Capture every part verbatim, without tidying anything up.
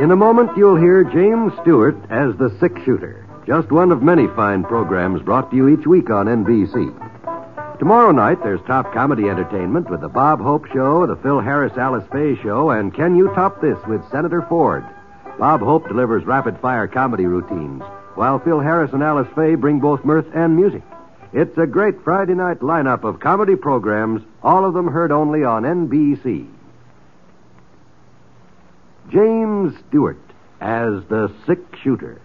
In a moment, you'll hear James Stewart as the six-shooter, just one of many fine programs brought to you each week on N B C. Tomorrow night, there's top comedy entertainment with the Bob Hope Show, the Phil Harris-Alice Faye Show, and Can You Top This with Senator Ford. Bob Hope delivers rapid-fire comedy routines, while Phil Harris and Alice Faye bring both mirth and music. It's a great Friday night lineup of comedy programs, all of them heard only on N B C. James Stewart as the six-shooter.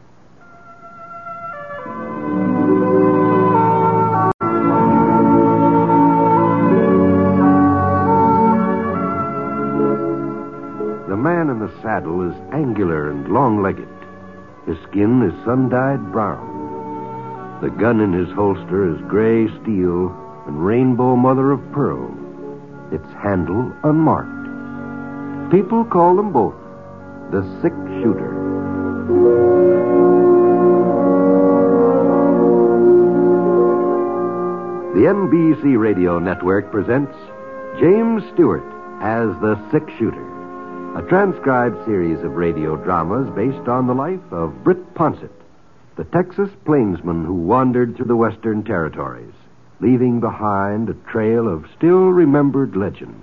The man in the saddle is angular and long-legged. His skin is sun-dyed brown. The gun in his holster is gray steel and rainbow mother of pearl. Its handle unmarked. People call them both the six-shooter. The N B C Radio Network presents James Stewart as the six-shooter, a transcribed series of radio dramas based on the life of Britt Ponsett, the Texas plainsman who wandered through the Western Territories, leaving behind a trail of still-remembered legends.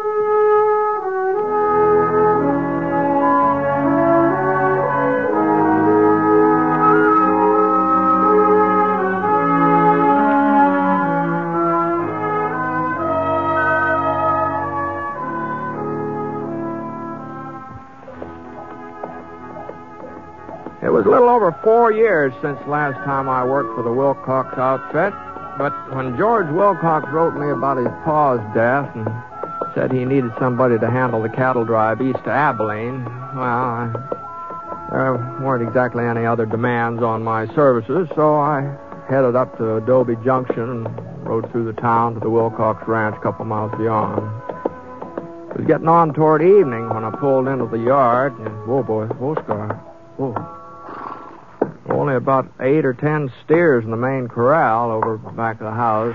It was a little over four years since last time I worked for the Wilcox outfit, but when George Wilcox wrote me about his pa's death and said he needed somebody to handle the cattle drive east to Abilene, well, I, there weren't exactly any other demands on my services, so I headed up to Adobe Junction and rode through the town to the Wilcox Ranch a couple miles beyond. It was getting on toward evening when I pulled into the yard, and, whoa, boy, whoa, Scar, whoa. Only about eight or ten steers in the main corral over back of the house.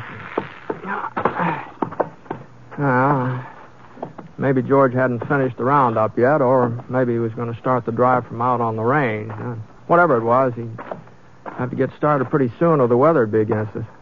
Well, maybe George hadn't finished the roundup yet, or maybe he was going to start the drive from out on the range. Uh, whatever it was, he'd have to get started pretty soon or the weather'd be against us.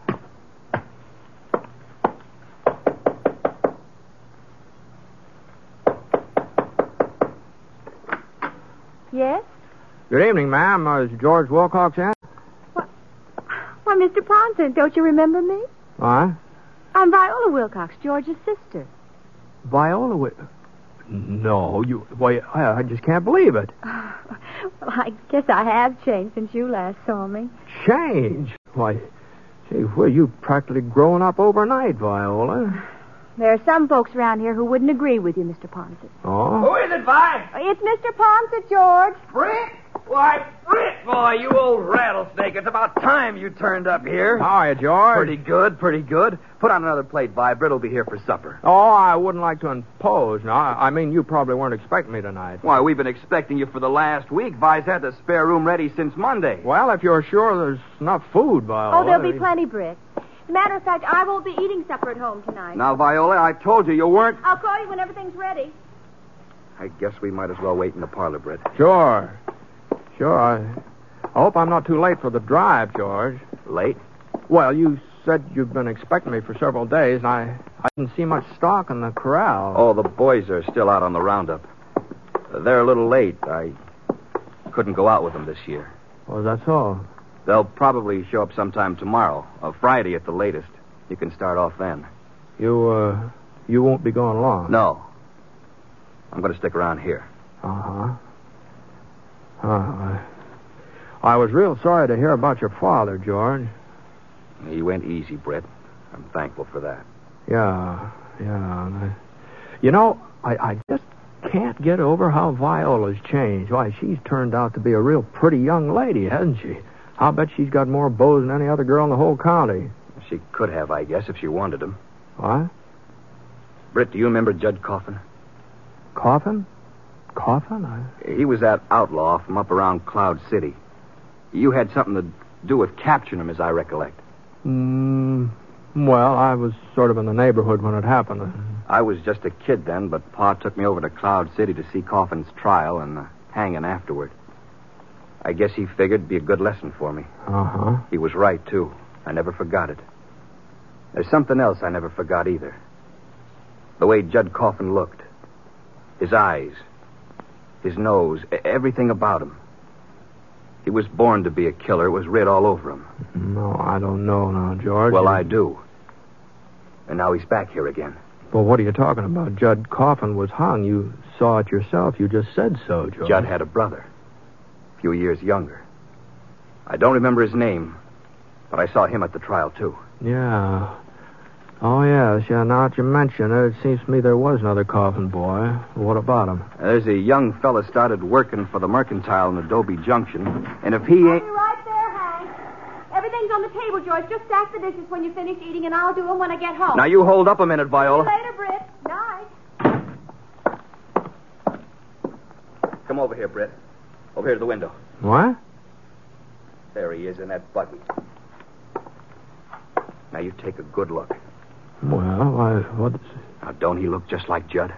Yes? Good evening, ma'am. Uh, is George Wilcox in? Why, why, Mister Ponsett, don't you remember me? What? I'm Viola Wilcox, George's sister. Viola Wil... No, you... Why, I, I just can't believe it. Well, I guess I have changed since you last saw me. Change? Why, gee, well, you've practically grown up overnight, Viola. There are some folks around here who wouldn't agree with you, Mister Ponsett. Oh? Who is it, Vi? It's Mister Ponsett, George. Britt? Why, Britt, boy, you old rattlesnake. It's about time you turned up here. How are you, George? Pretty good, pretty good. Put on another plate, Vi. Britt will be here for supper. Oh, I wouldn't like to impose. No, I, I mean, you probably weren't expecting me tonight. Why, we've been expecting you for the last week. Vi's had the spare room ready since Monday. Well, if you're sure there's enough food, Viola... Oh, there'll be plenty, Britt. Matter of fact, I won't be eating supper at home tonight. Now, Viola, I told you you weren't... I'll call you when everything's ready. I guess we might as well wait in the parlor, Britt. Sure. Sure. I, I hope I'm not too late for the drive, George. Late? Well, you said you've been expecting me for several days, and I, I didn't see much stock in the corral. Oh, the boys are still out on the roundup. They're a little late. I couldn't go out with them this year. Oh, that's all. They'll probably show up sometime tomorrow, or Friday at the latest. You can start off then. You, uh, you won't be going long? No. I'm going to stick around here. Uh-huh. Uh, I, I was real sorry to hear about your father, George. He went easy, Britt. I'm thankful for that. Yeah, yeah. I, you know, I, I just can't get over how Viola's changed. Why, she's turned out to be a real pretty young lady, hasn't she? I'll bet she's got more beaux than any other girl in the whole county. She could have, I guess, if she wanted them. What? Britt, do you remember Judge Coffin? Coffin? Coffin? I... He was that outlaw from up around Cloud City. You had something to do with capturing him, as I recollect. Mm, well, I was sort of in the neighborhood when it happened. I was just a kid then, but Pa took me over to Cloud City to see Coffin's trial, and uh, hanging afterward. I guess he figured it'd be a good lesson for me. Uh-huh. He was right, too. I never forgot it. There's something else I never forgot either. The way Judd Coffin looked. His eyes. His nose. Everything about him. He was born to be a killer. It was writ all over him. No, I don't know now, George. Well, I do. And now he's back here again. Well, what are you talking about? Judd Coffin was hung. You saw it yourself. You just said so, George. Judd had a brother. A few years younger. I don't remember his name, but I saw him at the trial, too. Yeah. Oh, yes. Yeah, now that you mention it, it seems to me there was another Coffin boy. What about him? There's a young fella started working for the Mercantile in Adobe Junction, and if he I'll ain't... be right there, Hank. Everything's on the table, George. Just stack the dishes when you finish eating, and I'll do them when I get home. Now, you hold up a minute, Viola. See you later, Britt. Night. Come over here, Britt. Over here to the window. What? There he is in that buggy. Now, you take a good look. Well, I... What... Now, don't he look just like Judd?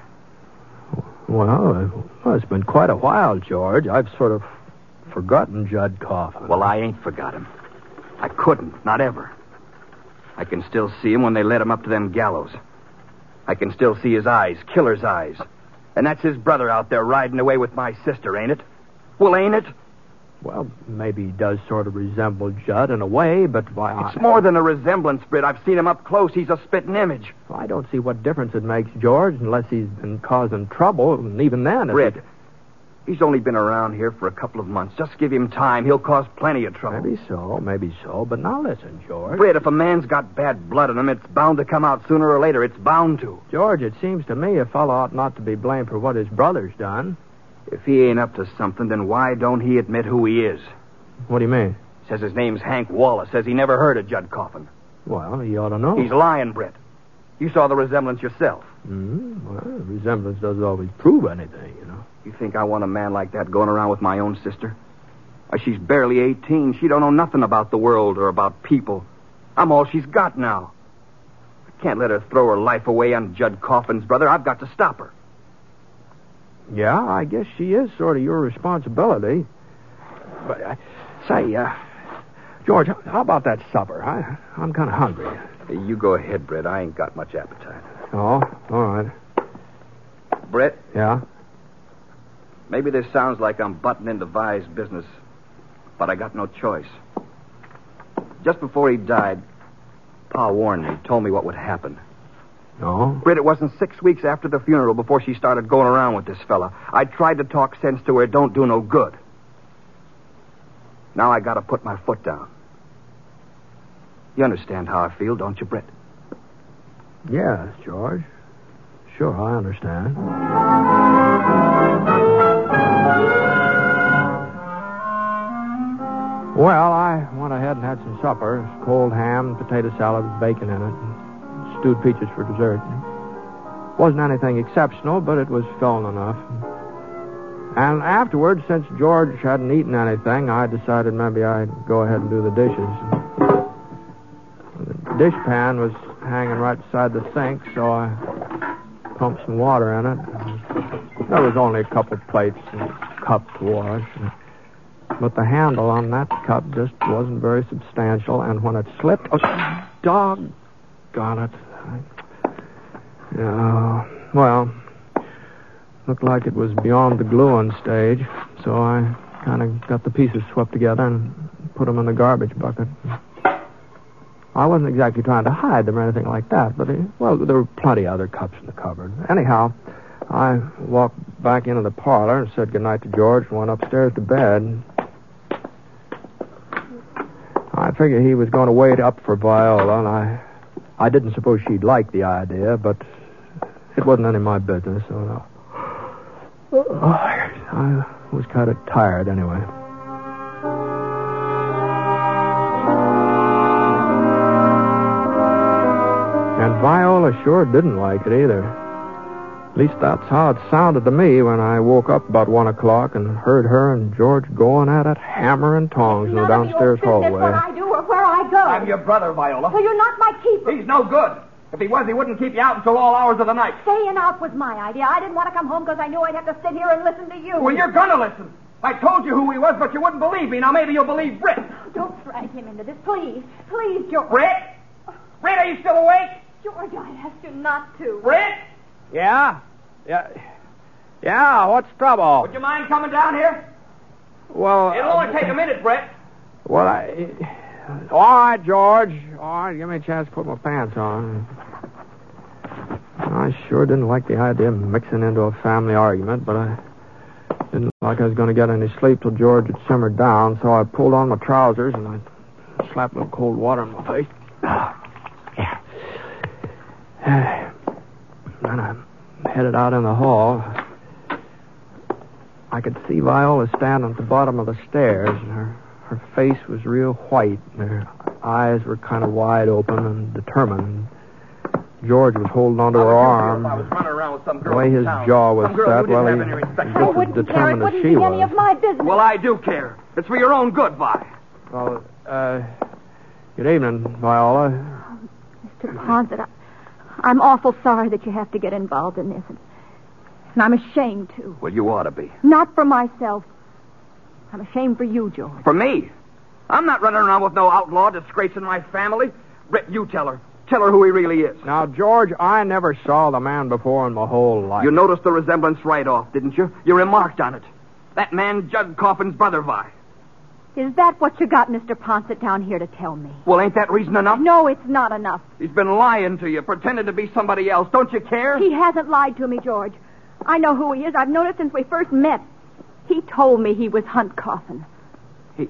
Well, well, it's been quite a while, George. I've sort of forgotten Judd Coffin. Well, I ain't forgot him. I couldn't, not ever. I can still see him when they led him up to them gallows. I can still see his eyes, killer's eyes. And that's his brother out there riding away with my sister, ain't it? Well, ain't it? Well, maybe he does sort of resemble Judd in a way, but why... It's more than a resemblance, Britt. I've seen him up close. He's a spitting image. Well, I don't see what difference it makes, George, unless he's been causing trouble, and even then... Britt, he's only been around here for a couple of months. Just give him time. He'll cause plenty of trouble. Maybe so, maybe so. But now listen, George. Britt, if a man's got bad blood in him, it's bound to come out sooner or later. It's bound to. George, it seems to me a fellow ought not to be blamed for what his brother's done. If he ain't up to something, then why don't he admit who he is? What do you mean? Says his name's Hank Wallace. Says he never heard of Judd Coffin. Well, he ought to know. He's lying, Britt. You saw the resemblance yourself. Mm-hmm. Well, resemblance doesn't always prove anything, you know. You think I want a man like that going around with my own sister? Why, she's barely eighteen. She don't know nothing about the world or about people. I'm all she's got now. I can't let her throw her life away on Judd Coffin's brother. I've got to stop her. Yeah, I guess she is sort of your responsibility. But, uh, say, uh, George, how about that supper? I, I'm kind of hungry. You go ahead, Britt. I ain't got much appetite. Oh, all right. Britt? Yeah? Maybe this sounds like I'm butting into Vi's business, but I got no choice. Just before he died, Pa warned me, told me what would happen. No? Britt, it wasn't six weeks after the funeral before she started going around with this fella. I tried to talk sense to her. It don't do no good. Now I gotta put my foot down. You understand how I feel, don't you, Britt? Yes, George. Sure, I understand. Well, I went ahead and had some supper. Cold ham, potato salad with bacon in it, and stewed peaches for dessert. Wasn't anything exceptional, but it was filling enough. And afterwards, since George hadn't eaten anything, I decided maybe I'd go ahead and do the dishes. The dishpan was hanging right beside the sink, so I pumped some water in it. There was only a couple plates and a cup to wash. But the handle on that cup just wasn't very substantial, and when it slipped... Oh, doggone it. Yeah, well... Looked like it was beyond the gluing stage, so I kind of got the pieces swept together and put them in the garbage bucket. I wasn't exactly trying to hide them or anything like that, but, well, there were plenty of other cups in the cupboard. Anyhow, I walked back into the parlor and said goodnight to George and went upstairs to bed. I figured he was going to wait up for Viola, and I, I didn't suppose she'd like the idea, but it wasn't any of my business, so... No. I was kind of tired anyway. And Viola sure didn't like it either. At least that's how it sounded to me when I woke up about one o'clock and heard her and George going at it, hammer and tongs in the downstairs hallway. What I do or where I go. I'm your brother, Viola. Well, you're not my keeper. He's no good. If he was, he wouldn't keep you out until all hours of the night. Staying out was my idea. I didn't want to come home because I knew I'd have to sit here and listen to you. Well, you're gonna listen. I told you who he was, but you wouldn't believe me. Now maybe you'll believe Britt. Don't drag him into this, please. Please, George. Britt? Britt, are you still awake? George, I asked you not to. Britt? Yeah? Yeah. Yeah, what's trouble? Would you mind coming down here? Well... It'll only take a minute, Britt. Well, I... All right, George. All right, give me a chance to put my pants on. I sure didn't like the idea of mixing into a family argument, but I didn't like I was going to get any sleep till George had simmered down, so I pulled on my trousers and I slapped a little cold water in my face. Yeah. Then I headed out in the hall. I could see Viola standing at the bottom of the stairs, and her, her face was real white, and her eyes were kind of wide open and determined. George was holding onto her arm. I was running around with some girl The way his in town. jaw was Some girl set, who didn't well, have he any respect. was I just as wouldn't care. It determined as wouldn't she be was. any of my business. Well, I do care. It's for your own good, Vi. Well, uh, good evening, Viola. Mister Ponset, I, I'm awful sorry that you have to get involved in this. And, and I'm ashamed, too. Well, you ought to be. Not for myself. I'm ashamed for you, George. For me? I'm not running around with no outlaw disgracing my family. Britt, you tell her. Tell her who he really is. Now, George, I never saw the man before in my whole life. You noticed the resemblance right off, didn't you? You remarked on it. That man, Judd Coffin's brother, Vi. Is that what you got Mister Ponset down here to tell me? Well, ain't that reason enough? No, it's not enough. He's been lying to you, pretending to be somebody else. Don't you care? He hasn't lied to me, George. I know who he is. I've known it since we first met. He told me he was Hunt Coffin. He...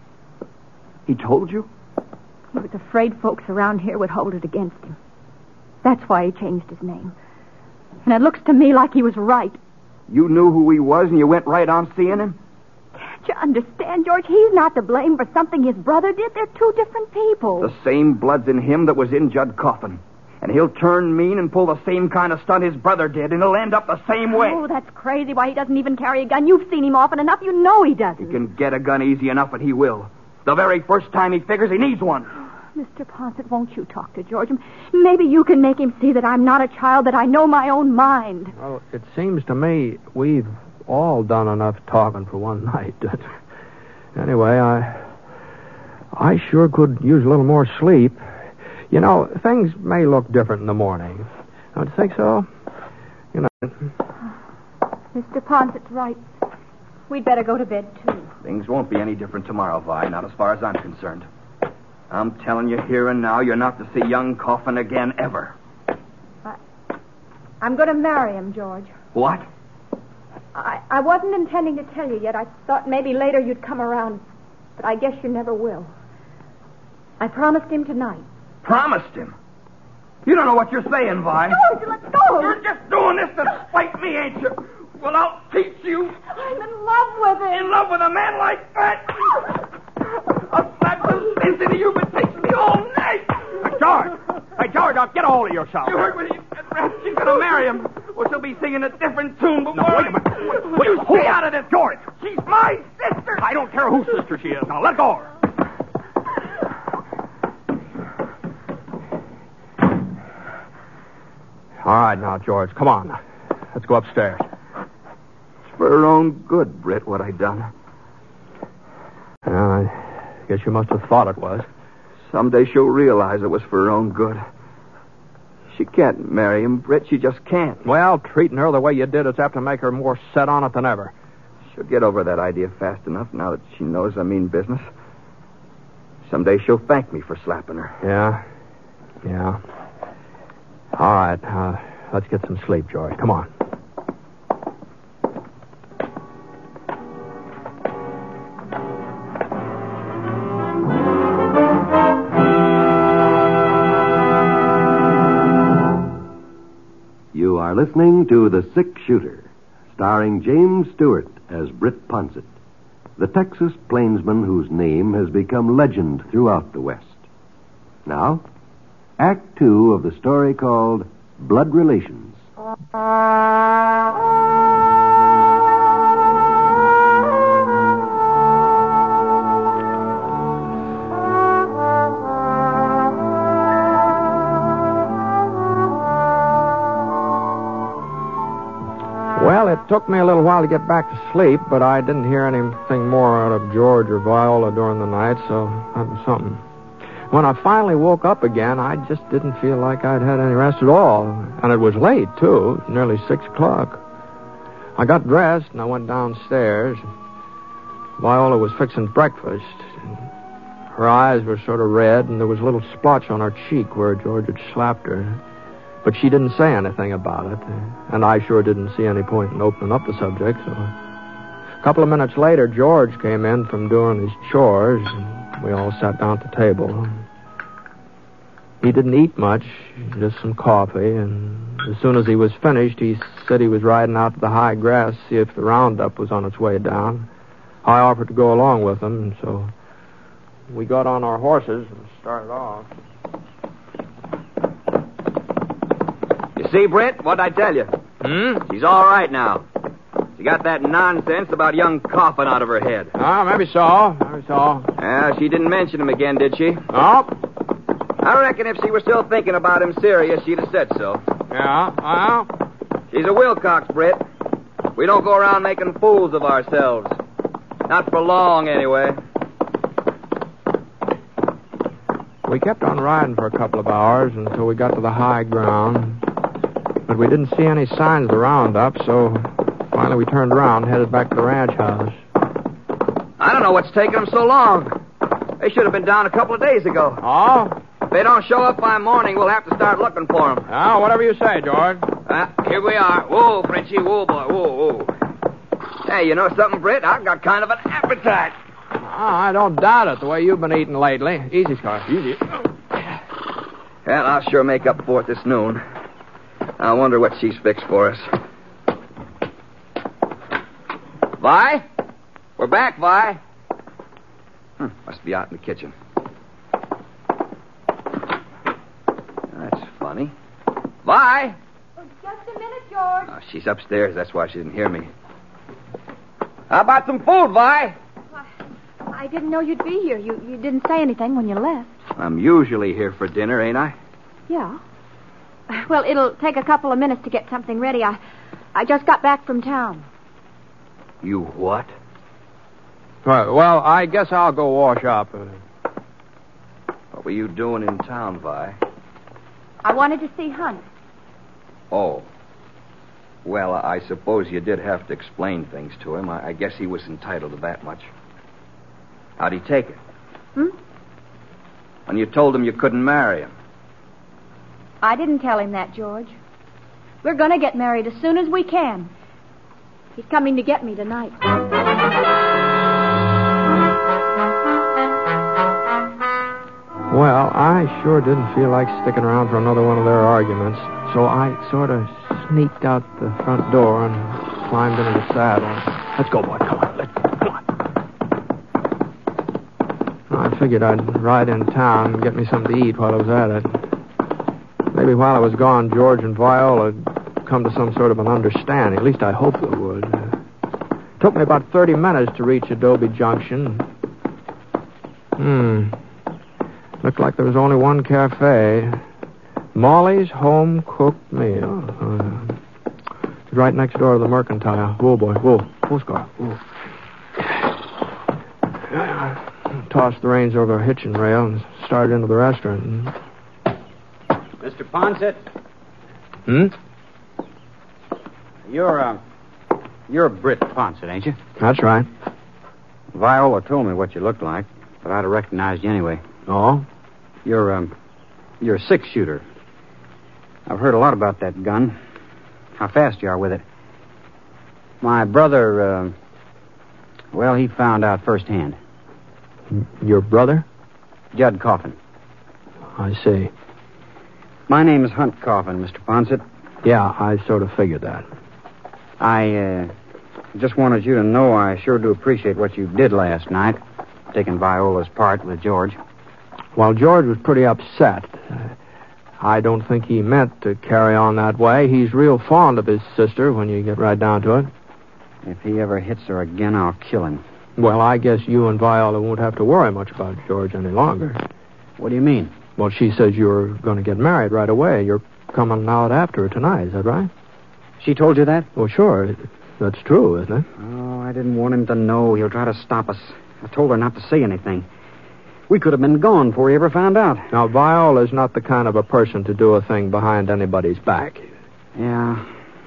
He told you? He was afraid folks around here would hold it against him. That's why he changed his name. And it looks to me like he was right. You knew who he was and you went right on seeing him? Can't you understand, George? He's not to blame for something his brother did. They're two different people. The same blood's in him that was in Judd Coffin. And he'll turn mean and pull the same kind of stunt his brother did, and he'll end up the same way. Oh, that's crazy. Why, he doesn't even carry a gun. You've seen him often enough. You know he doesn't. He can get a gun easy enough, and he will. The very first time he figures he needs one. Mister Ponset, won't you talk to George? Maybe you can make him see that I'm not a child, that I know my own mind. Well, it seems to me we've all done enough talking for one night. Anyway, I I sure could use a little more sleep. You know, things may look different in the morning. Don't you think so? You know. Mister Ponset's right. We'd better go to bed, too. Things won't be any different tomorrow, Vi, not as far as I'm concerned. I'm telling you here and now, you're not to see young Coffin again, ever. I, I'm going to marry him, George. What? I, I wasn't intending to tell you yet. I thought maybe later you'd come around, but I guess you never will. I promised him tonight. Promised him? You don't know what you're saying, Vi. George, let's go. You're just doing this to spite me, ain't you? Well, I'll teach you. I'm in love with him. In love with a man like that? I'll slap the sense into you, but it takes me all night. Hey, George! Hey, George, now get a hold of yourself. You heard what he said, Rat. She's going to marry him. Well, she'll be singing a different tune before... No, wait a minute. Wait, wait, you hold stay on. out of this, George. She's my sister. I don't care whose sister she is. Now, let go of her. All right, now, George, come on. Let's go upstairs. It's for her own good, Britt, what I done. Well, I guess you must have thought it was. Someday she'll realize it was for her own good. She can't marry him, Britt. She just can't. Well, treating her the way you did is apt to make her more set on it than ever. She'll get over that idea fast enough now that she knows I mean business. Someday she'll thank me for slapping her. Yeah? Yeah. All right, uh, let's get some sleep, George. Come on. You are listening to The Six Shooter, starring James Stewart as Britt Ponset, the Texas plainsman whose name has become legend throughout the West. Now, Act Two of the story called Blood Relations. Well, it took me a little while to get back to sleep, but I didn't hear anything more out of George or Viola during the night, so that was something. When I finally woke up again, I just didn't feel like I'd had any rest at all. And it was late, too, nearly six o'clock. I got dressed and I went downstairs. Viola was fixing breakfast. Her eyes were sort of red, and there was a little splotch on her cheek where George had slapped her. But she didn't say anything about it, and I sure didn't see any point in opening up the subject. So a couple of minutes later, George came in from doing his chores, and we all sat down at the table. He didn't eat much, just some coffee, and as soon as he was finished, he said he was riding out to the high grass to see if the roundup was on its way down. I offered to go along with him, and so we got on our horses and started off. You see, Britt, what'd I tell you? Hmm? She's all right now. She got that nonsense about young Coffin out of her head. Oh, maybe so. Maybe so. Yeah, she didn't mention him again, did she? Oh. I reckon if she were still thinking about him serious, she'd have said so. Yeah, well. She's a Wilcox, Britt. We don't go around making fools of ourselves. Not for long, anyway. We kept on riding for a couple of hours until we got to the high ground. But we didn't see any signs of the roundup, so finally we turned around and headed back to the ranch house. I don't know what's taking them so long. They should have been down a couple of days ago. Oh? If they don't show up by morning, we'll have to start looking for them. Oh, whatever you say, George. Uh, here we are. Whoa, Frenchie, whoa, boy, whoa, whoa. Hey, you know something, Britt? I've got kind of an appetite. Oh, I don't doubt it, the way you've been eating lately. Easy, Scar. Easy. Well, I'll sure make up for it this noon. I wonder what she's fixed for us. Vi? We're back, Vi. Hmm, must be out in the kitchen. That's funny. Vi? Oh, just a minute, George. Oh, she's upstairs. That's why she didn't hear me. How about some food, Vi? I didn't know you'd be here. You you didn't say anything when you left. I'm usually here for dinner, ain't I? Yeah. Well, it'll take a couple of minutes to get something ready. I I just got back from town. You what? Well, well I guess I'll go wash up. What were you doing in town, Vi? I wanted to see Hunt. Oh. Well, I suppose you did have to explain things to him. I, I guess he was entitled to that much. How'd he take it? Hmm? When you told him you couldn't marry him. I didn't tell him that, George. We're going to get married as soon as we can. He's coming to get me tonight. Well, I sure didn't feel like sticking around for another one of their arguments, so I sort of sneaked out the front door and climbed into the saddle. Let's go, boy. Come on. Let's come on. I figured I'd ride in town and get me something to eat while I was at it. Maybe while I was gone, George and Viola would come to some sort of an understanding. At least I hoped they would. It took me about thirty minutes to reach Adobe Junction. Hmm. Looked like there was only one cafe. Molly's Home Cooked Meal. Uh, it's right next door to the Mercantile. Whoa, boy. Whoa. Whoa, Scar. Whoa. Tossed the reins over a hitching rail and started into the restaurant. Mister Ponset? Hmm? You're, uh, you're Britt Ponset, ain't you? That's right. Viola told me what you looked like, but I'd have recognized you anyway. Oh? You're, um, you're a six-shooter. I've heard a lot about that gun. How fast you are with it. My brother, uh, well, he found out firsthand. Your brother? Judd Coffin. I see. My name is Hunt Coffin, Mister Ponset. Yeah, I sort of figured that. I, uh, just wanted you to know I sure do appreciate what you did last night, taking Viola's part with George. While George was pretty upset, uh, I don't think he meant to carry on that way. He's real fond of his sister when you get right down to it. If he ever hits her again, I'll kill him. Well, I guess you and Viola won't have to worry much about George any longer. What do you mean? Well, she says you're going to get married right away. You're coming out after her tonight, is that right? She told you that? Well, sure. That's true, isn't it? Oh, I didn't want him to know. He'll try to stop us. I told her not to say anything. We could have been gone before he ever found out. Now, Viola's not the kind of a person to do a thing behind anybody's back. Yeah.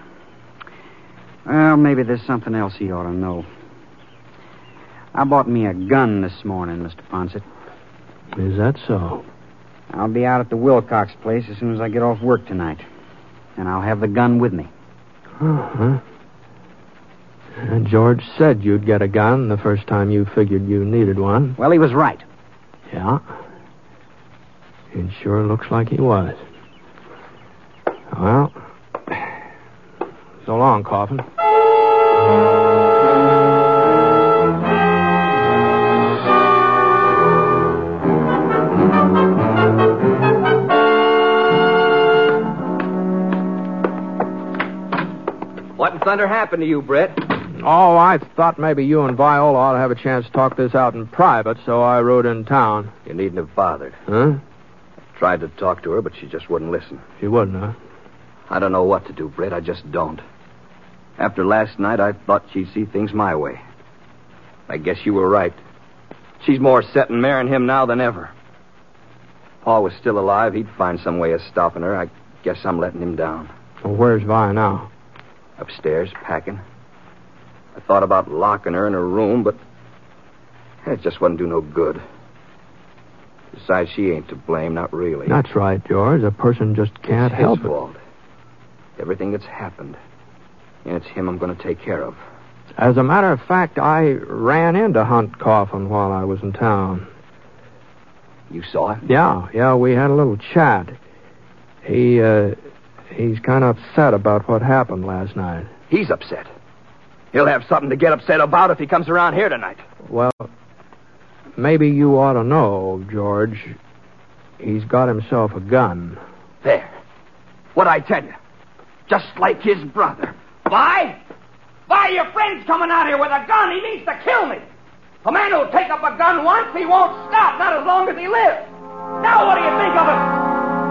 Well, maybe there's something else he ought to know. I bought me a gun this morning, Mister Ponset. Is that so? I'll be out at the Wilcox place as soon as I get off work tonight. And I'll have the gun with me. Uh-huh. And George said you'd get a gun the first time you figured you needed one. Well, he was right. Yeah. It sure looks like he was. Well, so long, Coffin. What in thunder happened to you, Brett? Oh, I thought maybe you and Viola ought to have a chance to talk this out in private, so I rode in town. You needn't have bothered. Huh? I tried to talk to her, but she just wouldn't listen. She wouldn't, huh? I don't know what to do, Brett. I just don't. After last night, I thought she'd see things my way. I guess you were right. She's more set in marrying him now than ever. If Paul was still alive, he'd find some way of stopping her. I guess I'm letting him down. Well, where's Vi now? Upstairs, packing. I thought about locking her in her room, but it just wouldn't do no good. Besides, she ain't to blame, not really. That's right, George. A person just can't it's help his it. fault. Everything that's happened. And it's him I'm going to take care of. As a matter of fact, I ran into Hunt Coffin while I was in town. You saw it? Yeah, yeah, we had a little chat. He, uh, he's kind of upset about what happened last night. He's upset. He'll have something to get upset about if he comes around here tonight. Well, maybe you ought to know, George. He's got himself a gun. There. What'd I tell you? Just like his brother. Why? Why, your friend's coming out here with a gun. He means to kill me. A man who'll take up a gun once, he won't stop, not as long as he lives. Now what do you think of it?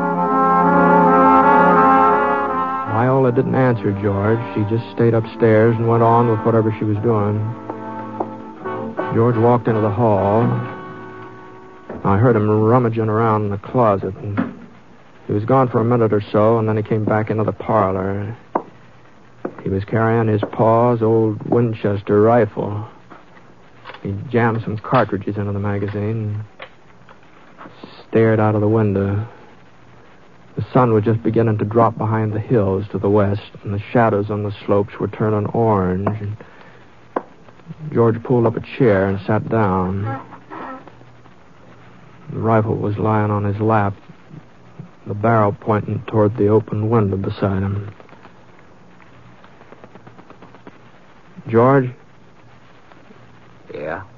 Viola didn't answer George. She just stayed upstairs and went on with whatever she was doing. George walked into the hall. I heard him rummaging around in the closet. And he was gone for a minute or so, and then he came back into the parlor. He was carrying his pa's old Winchester rifle. He jammed some cartridges into the magazine and stared out of the window. The sun was just beginning to drop behind the hills to the west, and the shadows on the slopes were turning orange. And George pulled up a chair and sat down. The rifle was lying on his lap, the barrel pointing toward the open window beside him. George? Yeah?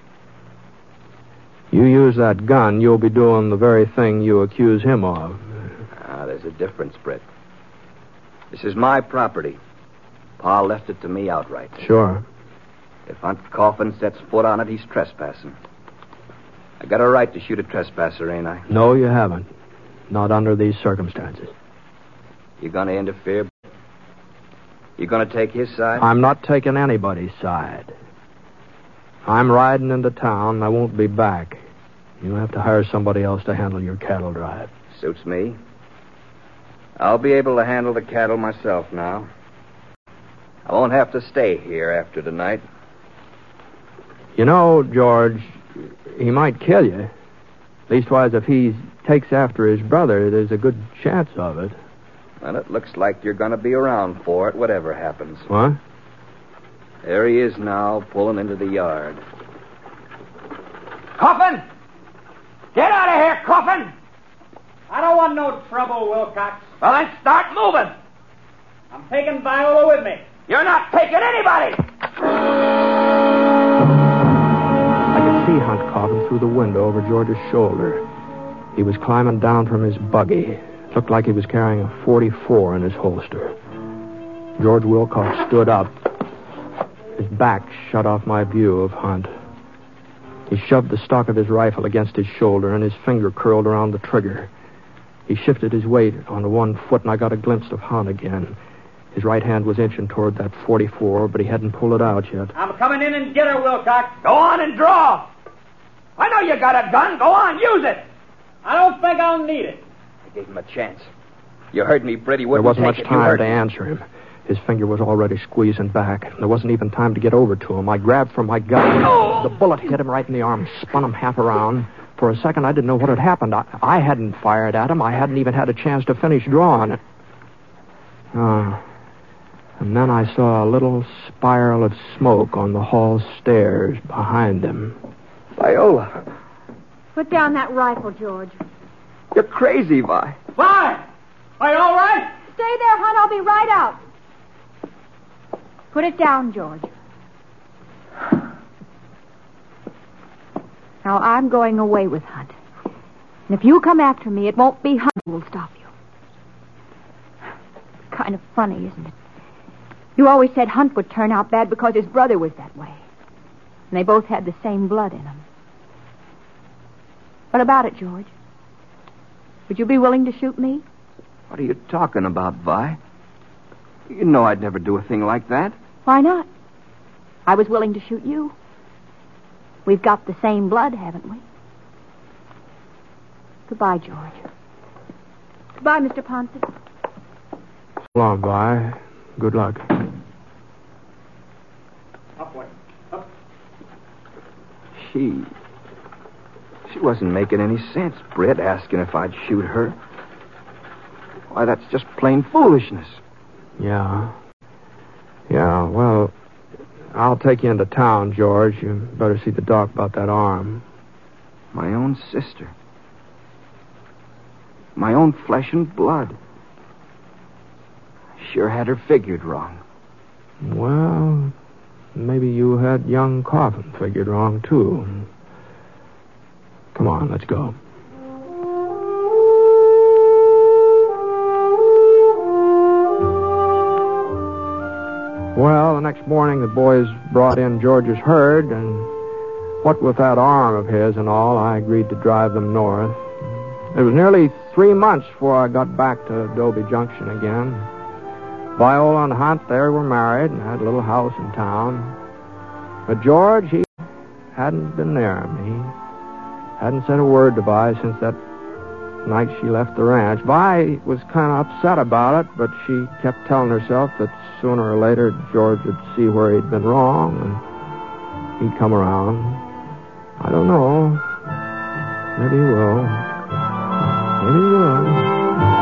You use that gun, you'll be doing the very thing you accuse him of. Ah, there's a difference, Brett. This is my property. Pa left it to me outright. Sure. If Hunt Coffin sets foot on it, he's trespassing. I got a right to shoot a trespasser, ain't I? No, you haven't. Not under these circumstances. You gonna interfere? You gonna take his side? I'm not taking anybody's side. I'm riding into town, and I won't be back. You'll have to hire somebody else to handle your cattle drive. Suits me. I'll be able to handle the cattle myself now. I won't have to stay here after tonight. You know, George, he might kill you. Leastwise, if he takes after his brother, there's a good chance of it. Well, it looks like you're going to be around for it, whatever happens. What? There he is now, pulling into the yard. Coffin! Get out of here, Coffin! I don't want no trouble, Wilcox. Well, then start moving. I'm taking Viola with me. You're not taking anybody! I could see Hunt Coffin through the window over George's shoulder. He was climbing down from his buggy. Looked like he was carrying a forty-four in his holster. George Wilcox stood up. His back shut off my view of Hunt. He shoved the stock of his rifle against his shoulder, and his finger curled around the trigger. He shifted his weight onto one foot, and I got a glimpse of Hunt again. His right hand was inching toward that forty-four, but he hadn't pulled it out yet. I'm coming in and get her, Wilcox. Go on and draw. I know you got a gun. Go on, use it. I don't think I'll need it. I gave him a chance. You heard me, Britt. He There wouldn't wasn't take much it. You time heard to me. answer him. His finger was already squeezing back. There wasn't even time to get over to him. I grabbed for my gun. Oh. The bullet hit him right in the arm, spun him half around. For a second, I didn't know what had happened. I, I hadn't fired at him. I hadn't even had a chance to finish drawing. Uh, and then I saw a little spiral of smoke on the hall stairs behind him. Viola, Put down that rifle, George. you're crazy, Vi. Why? Are you all right? Stay there, Hunt. I'll be right out. Put it down, George. Now, I'm going away with Hunt. And if you come after me, it won't be Hunt who will stop you. Kind of funny, isn't it? You always said Hunt would turn out bad because his brother was that way. And they both had the same blood in them. What about it, George? Would you be willing to shoot me? What are you talking about, Vi? You know I'd never do a thing like that. Why not? I was willing to shoot you. We've got the same blood, haven't we? Goodbye, George. Goodbye, Mister Ponson. So long, Vi. Good luck. Upward. Up. She... She wasn't making any sense, Britt, asking if I'd shoot her. Why, that's just plain foolishness. Yeah. Yeah, well, I'll take you into town, George. You better see the doc about that arm. My own sister. My own flesh and blood. I sure had her figured wrong. Well, maybe you had young Coffin figured wrong, too. Come on, let's go. Well, the next morning the boys brought in George's herd, and what with that arm of his and all, I agreed to drive them north. It was nearly three months before I got back to Adobe Junction again. Viola and Hunt, they were married and had a little house in town. But George, he hadn't been near me. Hadn't said a word to Vi since that night she left the ranch. Vi was kind of upset about it, but she kept telling herself that sooner or later George would see where he'd been wrong and he'd come around. I don't know. Maybe he will. Maybe he will.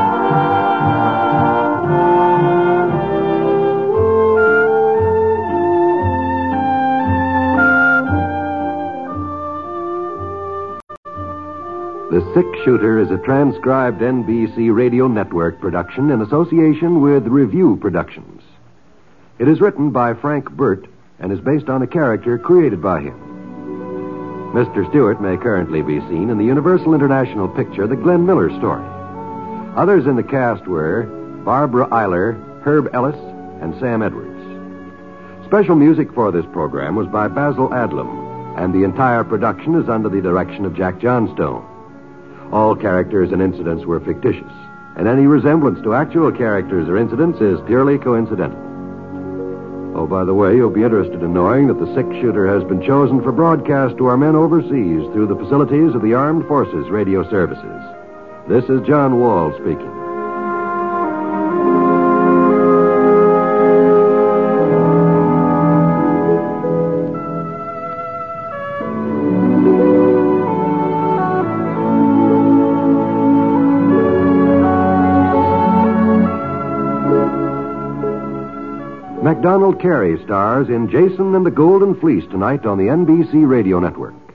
The Six-Shooter is a transcribed N B C Radio Network production in association with Review Productions. It is written by Frank Burt and is based on a character created by him. Mister Stewart may currently be seen in the Universal International picture The Glenn Miller Story. Others in the cast were Barbara Eiler, Herb Ellis, and Sam Edwards. Special music for this program was by Basil Adlam, and the entire production is under the direction of Jack Johnstone. All characters and incidents were fictitious, and any resemblance to actual characters or incidents is purely coincidental. Oh, by the way, you'll be interested in knowing that the Six-Shooter has been chosen for broadcast to our men overseas through the facilities of the Armed Forces Radio Services. This is John Wall speaking. MacDonald Carey stars in Jason and the Golden Fleece tonight on the N B C Radio Network.